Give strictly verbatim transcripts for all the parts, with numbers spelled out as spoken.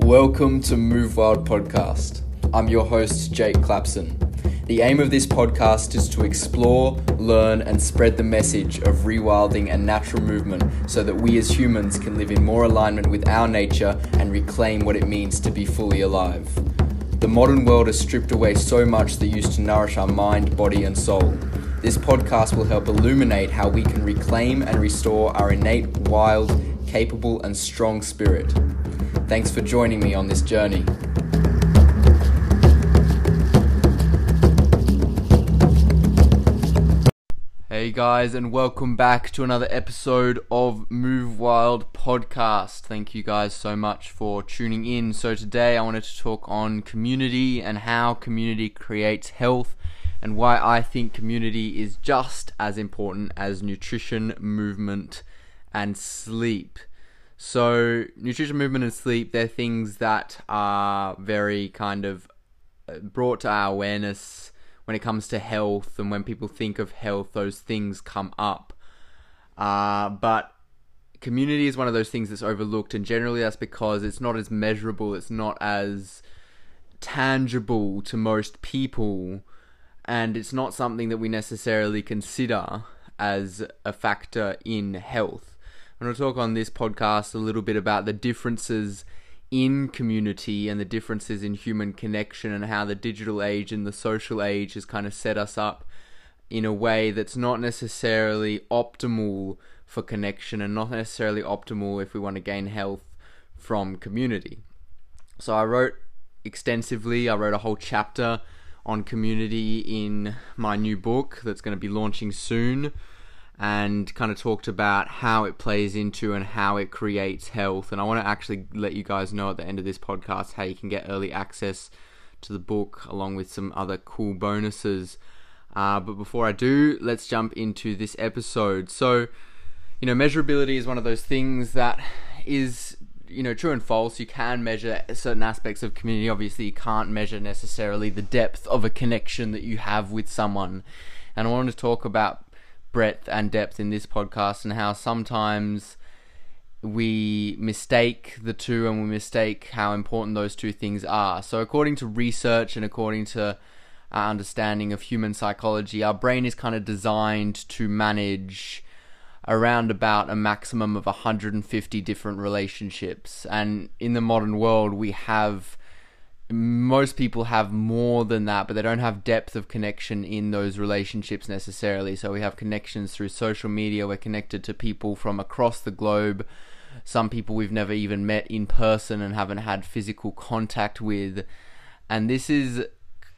Welcome to Move Wild Podcast. I'm your host, Jake Clapson. The aim of this podcast is to explore, learn, and spread the message of rewilding and natural movement so that we as humans can live in more alignment with our nature and reclaim what it means to be fully alive. The modern world has stripped away so much that used to nourish our mind, body, and soul. This podcast will help illuminate how we can reclaim and restore our innate, wild, capable, and strong spirit. Thanks for joining me on this journey. Hey guys, and welcome back to another episode of Move Wild Podcast. Thank you guys so much for tuning in. So today I wanted to talk on community and how community creates health and why I think community is just as important as nutrition, movement, and sleep. So nutrition, movement, and sleep, they're things that are very kind of brought to our awareness when it comes to health, and when people think of health, those things come up. Uh, but community is one of those things that's overlooked, and generally that's because it's not as measurable, it's not as tangible to most people, and it's not something that we necessarily consider as a factor in health. I'm going to talk on this podcast a little bit about the differences in community and the differences in human connection, and how the digital age and the social age has kind of set us up in a way that's not necessarily optimal for connection and not necessarily optimal if we want to gain health from community. So I wrote extensively, I wrote a whole chapter on community in my new book that's going to be launching soon, and kind of talked about how it plays into and how it creates health. And I want to actually let you guys know at the end of this podcast how you can get early access to the book along with some other cool bonuses. Uh, but before I do, let's jump into this episode. So, you know, measurability is one of those things that is, you know, true and false. You can measure certain aspects of community. Obviously, you can't measure necessarily the depth of a connection that you have with someone. And I want to talk about breadth and depth in this podcast, and how sometimes we mistake the two and we mistake how important those two things are. So according to research and according to our understanding of human psychology, our brain is kind of designed to manage around about a maximum of one hundred fifty different relationships. And in the modern world, we have most people have more than that, but they don't have depth of connection in those relationships necessarily. So we have connections through social media. We're connected to people from across the globe. Some people we've never even met in person and haven't had physical contact with. And this is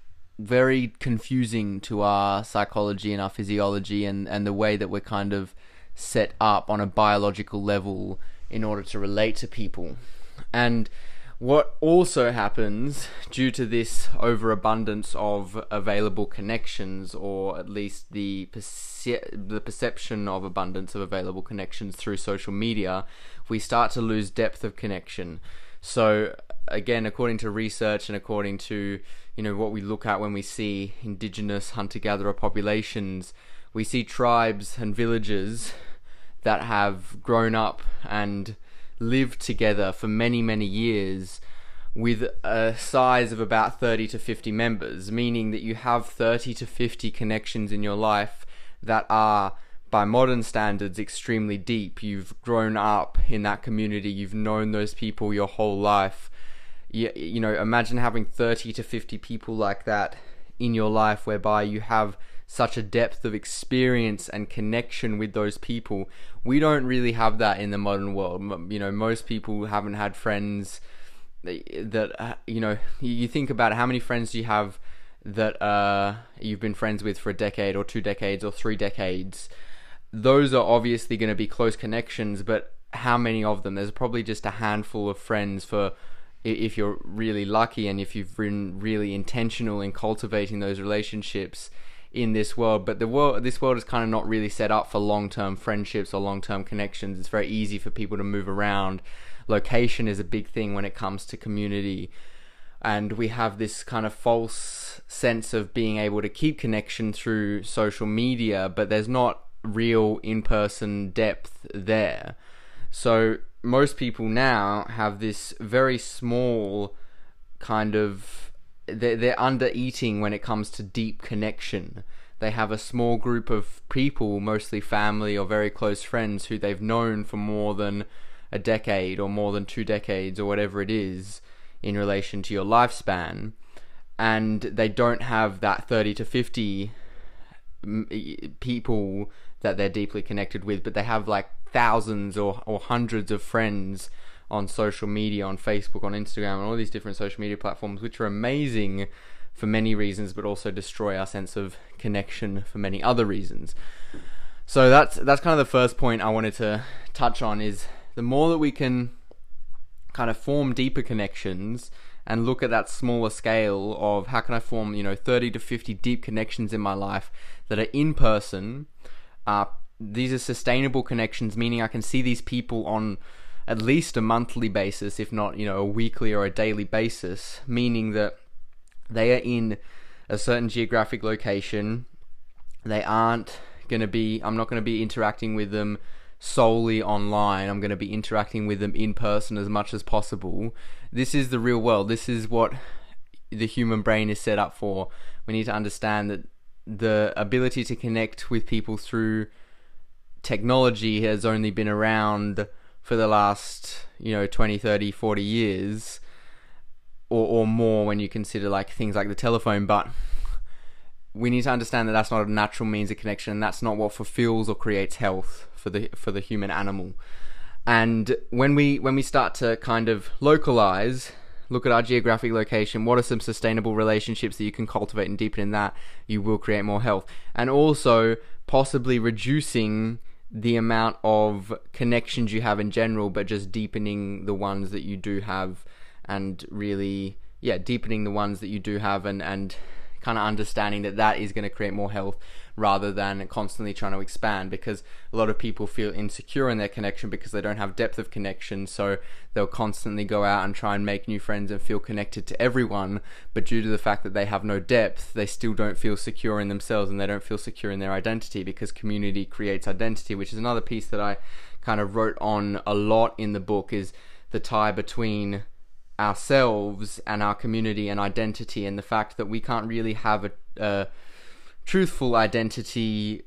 very confusing to our psychology and our physiology, and, and the way that we're kind of set up on a biological level in order to relate to people. And what also happens due to this overabundance of available connections, or at least the perce- the perception of abundance of available connections through social media, we start to lose depth of connection. So again, according to research and according to, you know, what we look at when we see indigenous hunter-gatherer populations, we see tribes and villages that have grown up and lived together for many, many years with a size of about thirty to fifty members, meaning that you have thirty to fifty connections in your life that are, by modern standards, extremely deep. You've grown up in that community, you've known those people your whole life. You, you know, imagine having thirty to fifty people like that in your life, whereby you have such a depth of experience and connection with those people. We don't really have that in the modern world. You know, most people haven't had friends that, uh, you know, you think about how many friends do you have that uh, you've been friends with for a decade or two decades or three decades. Those are obviously going to be close connections, but how many of them? There's probably just a handful of friends for, if you're really lucky and if you've been really intentional in cultivating those relationships in this world. But the world, this world is kind of not really set up for long-term friendships or long-term connections. It's very easy for people to move around. Location is a big thing when it comes to community, and we have this kind of false sense of being able to keep connection through social media, but there's not real in-person depth there. So most people now have this very small kind of, they're, they're under eating when it comes to deep connection. They have a small group of people, mostly family or very close friends, who they've known for more than a decade or more than two decades or whatever it is in relation to your lifespan. And they don't have that thirty to fifty people that they're deeply connected with, but they have like thousands or, or hundreds of friends on social media, on Facebook, on Instagram, and all these different social media platforms, which are amazing for many reasons, but also destroy our sense of connection for many other reasons. So that's that's kind of the first point I wanted to touch on, is the more that we can kind of form deeper connections and look at that smaller scale of how can I form, you know, thirty to fifty deep connections in my life that are in person. Uh, these are sustainable connections, meaning I can see these people on at least a monthly basis, if not, you know, a weekly or a daily basis, meaning that they are in a certain geographic location. They aren't going to be, I'm not going to be interacting with them solely online. I'm going to be interacting with them in person as much as possible. This is the real world. This is what the human brain is set up for. We need to understand that the ability to connect with people through technology has only been around for the last, you know, twenty, thirty, forty years or, or more when you consider like things like the telephone. But we need to understand that that's not a natural means of connection, and that's not what fulfills or creates health for the for the human animal. And when we when we start to kind of localize, look at our geographic location, what are some sustainable relationships that you can cultivate and deepen in that, you will create more health. And also possibly reducing the amount of connections you have in general, but just deepening the ones that you do have, and really, yeah, deepening the ones that you do have, and, and kind of understanding that that is going to create more health rather than constantly trying to expand, because a lot of people feel insecure in their connection because they don't have depth of connection, so they'll constantly go out and try and make new friends and feel connected to everyone, but due to the fact that they have no depth, they still don't feel secure in themselves, and they don't feel secure in their identity, because community creates identity, which is another piece that I kind of wrote on a lot in the book, is the tie between ourselves and our community and identity, and the fact that we can't really have a, a truthful identity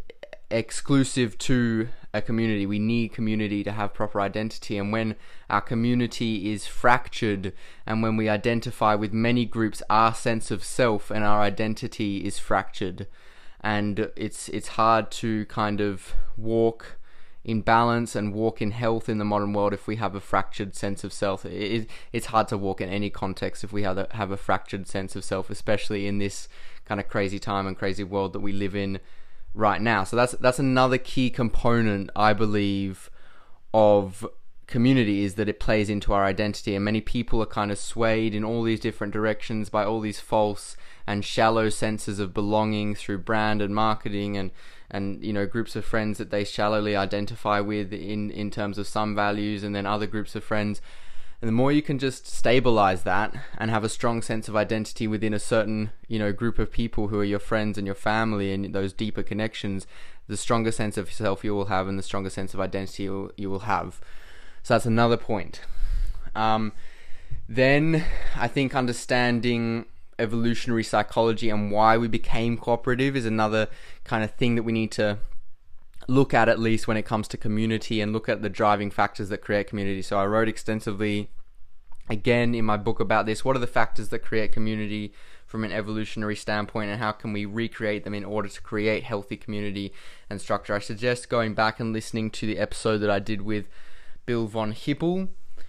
exclusive to a community. We need community to have proper identity, and when our community is fractured and when we identify with many groups, our sense of self and our identity is fractured, and it's it's hard to kind of walk in balance and walk in health in the modern world if we have a fractured sense of self. It, it's hard to walk in any context if we have a, have a fractured sense of self, especially in this kind of crazy time and crazy world that we live in right now. So that's that's another key component, I believe, of community, is that it plays into our identity, and many people are kind of swayed in all these different directions by all these false and shallow senses of belonging through brand and marketing, and and you know, groups of friends that they shallowly identify with in in terms of some values, and then other groups of friends. And the more you can just stabilize that and have a strong sense of identity within a certain, you know, group of people who are your friends and your family and those deeper connections, the stronger sense of self you will have, and the stronger sense of identity you will, you will have. So that's another point. Um, then I think understanding evolutionary psychology and why we became cooperative is another kind of thing that we need to look at, at least when it comes to community, and look at the driving factors that create community. So I wrote extensively again in my book about this. What are the factors that create community from an evolutionary standpoint, and how can we recreate them in order to create healthy community and structure? I suggest going back and listening to the episode that I did with Bill von Hippel,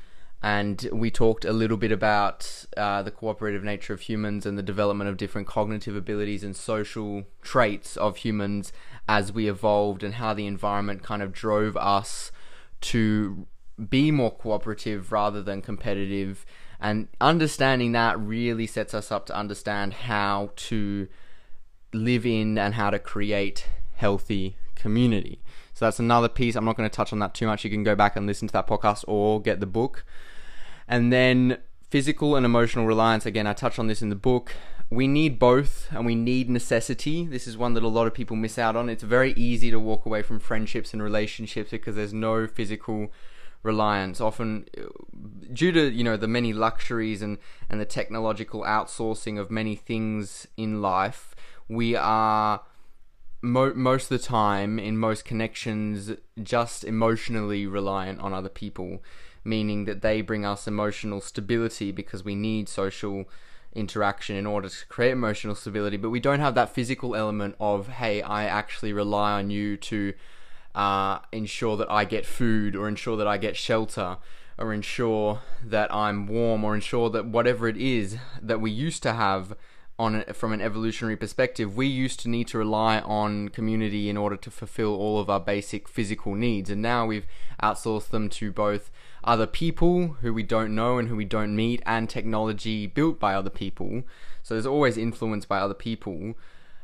and we talked a little bit about uh, the cooperative nature of humans and the development of different cognitive abilities and social traits of humans as we evolved, and how the environment kind of drove us to be more cooperative rather than competitive. And understanding that really sets us up to understand how to live in and how to create healthy community. So that's another piece. I'm not going to touch on that too much. You can go back and listen to that podcast or get the book. And then physical and emotional reliance. Again, I touch on this in the book. We need both, and we need necessity. This is one that a lot of people miss out on. It's very easy to walk away from friendships and relationships because there's no physical reliance. Often due to, you know, the many luxuries and, and the technological outsourcing of many things in life, we are mo- most of the time in most connections just emotionally reliant on other people, meaning that they bring us emotional stability because we need social interaction in order to create emotional stability, but we don't have that physical element of, hey, I actually rely on you to uh, ensure that I get food, or ensure that I get shelter, or ensure that I'm warm, or ensure that whatever it is that we used to have on from an evolutionary perspective, we used to need to rely on community in order to fulfill all of our basic physical needs, and now we've outsourced them to both other people who we don't know and who we don't meet, and technology built by other people. So there's always influence by other people,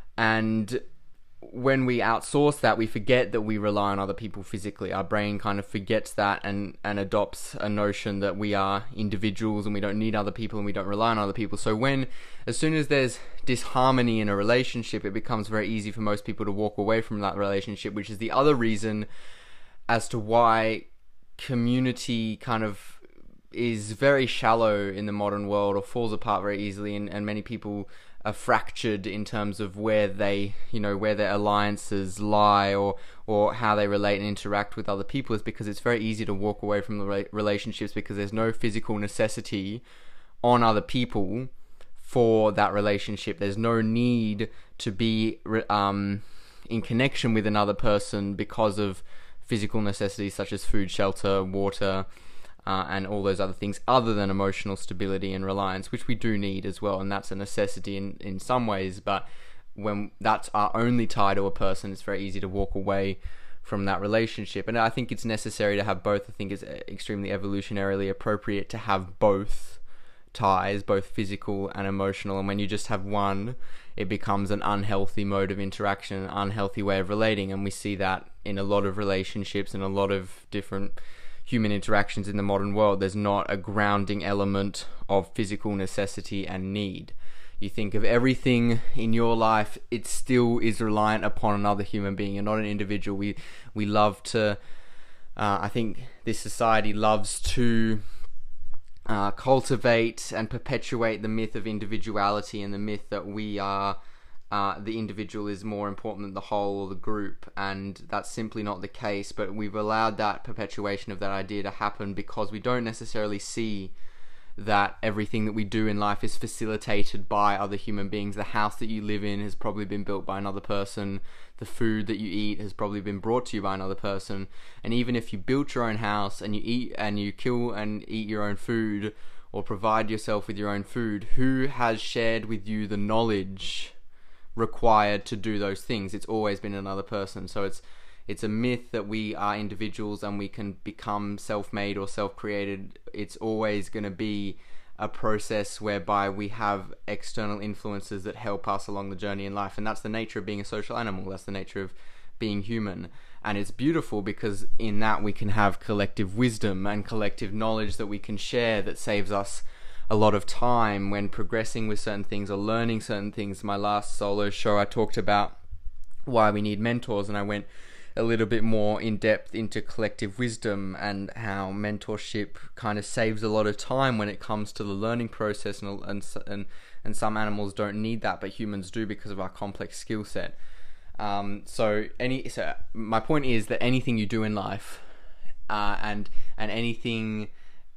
and when we outsource that, we forget that we rely on other people physically. Our brain kind of forgets that and, and adopts a notion that we are individuals and we don't need other people and we don't rely on other people. So when, as soon as there's disharmony in a relationship, it becomes very easy for most people to walk away from that relationship, which is the other reason as to why community kind of is very shallow in the modern world, or falls apart very easily, and, and many people are fractured in terms of where they, you know, where their alliances lie, or or how they relate and interact with other people, is because it's very easy to walk away from the re- relationships because there's no physical necessity on other people for that relationship. There's no need to be um, in connection with another person because of physical necessities such as food, shelter, water, Uh, and all those other things, other than emotional stability and reliance, which we do need as well, and that's a necessity in, in some ways. But when that's our only tie to a person, it's very easy to walk away from that relationship. And I think it's necessary to have both. I think it's extremely evolutionarily appropriate to have both ties, both physical and emotional. And when you just have one, it becomes an unhealthy mode of interaction, an unhealthy way of relating. And we see that in a lot of relationships and a lot of different human interactions in the modern world. There's not a grounding element of physical necessity and need. You think of everything in your life, it still is reliant upon another human being. You're not an individual. We we love to, uh, I think this society loves to uh, cultivate and perpetuate the myth of individuality, and the myth that we are Uh, the individual is more important than the whole or the group, and that's simply not the case. But we've allowed that perpetuation of that idea to happen because we don't necessarily see that everything that we do in life is facilitated by other human beings. The house that you live in has probably been built by another person. The food that you eat has probably been brought to you by another person. And even if you built your own house and you eat and you kill and eat your own food, or provide yourself with your own food, who has shared with you the knowledge required to do those things? It's always been another person. So it's it's a myth that we are individuals and we can become self-made or self-created. It's always going to be a process whereby we have external influences that help us along the journey in life, and that's the nature of being a social animal. That's the nature of being human, and it's beautiful because in that we can have collective wisdom and collective knowledge that we can share, that saves us a lot of time when progressing with certain things or learning certain things. My last solo show, I talked about why we need mentors, and I went a little bit more in depth into collective wisdom and how mentorship kind of saves a lot of time when it comes to the learning process, and and and, and some animals don't need that, but humans do because of our complex skill set. Um, so any so my point is that anything you do in life, uh, and and anything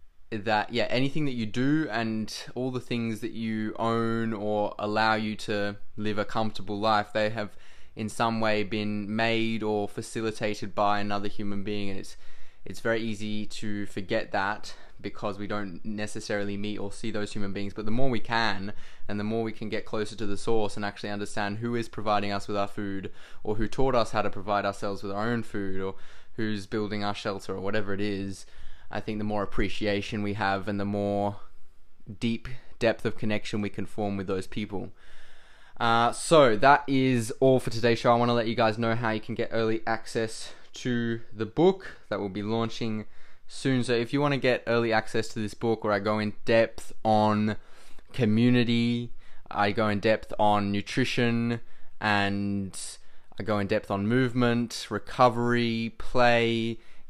that yeah anything that you do and all the things that you own or allow you to live a comfortable life, they have in some way been made or facilitated by another human being. And it's it's very easy to forget that because we don't necessarily meet or see those human beings. But the more we can, and the more we can get closer to the source and actually understand who is providing us with our food, or who taught us how to provide ourselves with our own food, or who's building our shelter, or whatever it is, I think the more appreciation we have and the more deep depth of connection we can form with those people. Uh, so that is all for today's show. I want to let you guys know how you can get early access to the book that will be launching soon. So if you want to get early access to this book, where I go in depth on community, I go in depth on nutrition, and I go in depth on movement, recovery, play,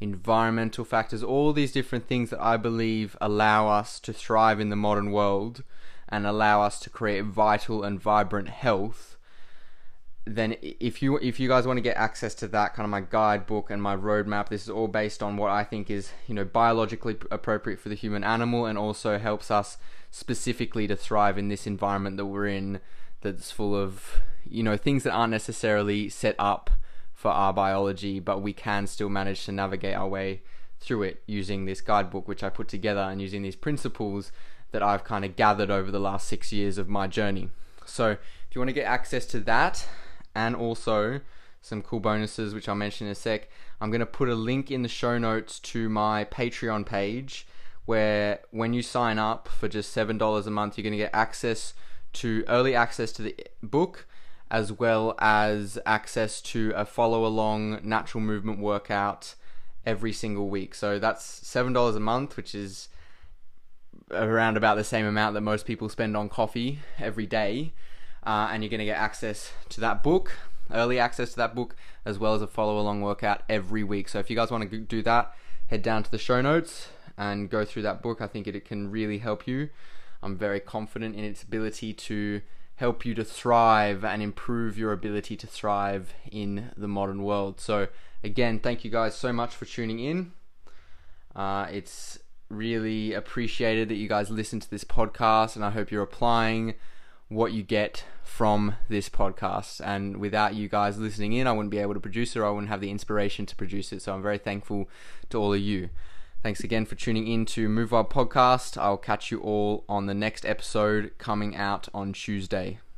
environmental factors, all these different things that I believe allow us to thrive in the modern world and allow us to create vital and vibrant health, then if you if you guys want to get access to that, kind of my guidebook and my roadmap, this is all based on what I think is, you know, biologically appropriate for the human animal, and also helps us specifically to thrive in this environment that we're in, that's full of, you know, things that aren't necessarily set up for our biology, but we can still manage to navigate our way through it using this guidebook, which I put together, and using these principles that I've kind of gathered over the last six years of my journey. So if you want to get access to that, and also some cool bonuses, which I'll mention in a sec, I'm going to put a link in the show notes to my Patreon page, where when you sign up for just seven dollars a month, you're going to get access to early access to the book, as well as access to a follow-along natural movement workout every single week. So that's seven dollars a month, which is around about the same amount that most people spend on coffee every day. Uh, and you're going to get access to that book, early access to that book, as well as a follow-along workout every week. So if you guys want to do that, head down to the show notes and go through that book. I think it, it can really help you. I'm very confident in its ability to help you to thrive and improve your ability to thrive in the modern world. So again, thank you guys so much for tuning in. Uh, it's really appreciated that you guys listen to this podcast, and I hope you're applying what you get from this podcast. And without you guys listening in, I wouldn't be able to produce it, or I wouldn't have the inspiration to produce it. So I'm very thankful to all of you. Thanks again for tuning in to Move Wild Podcast. I'll catch you all on the next episode coming out on Tuesday.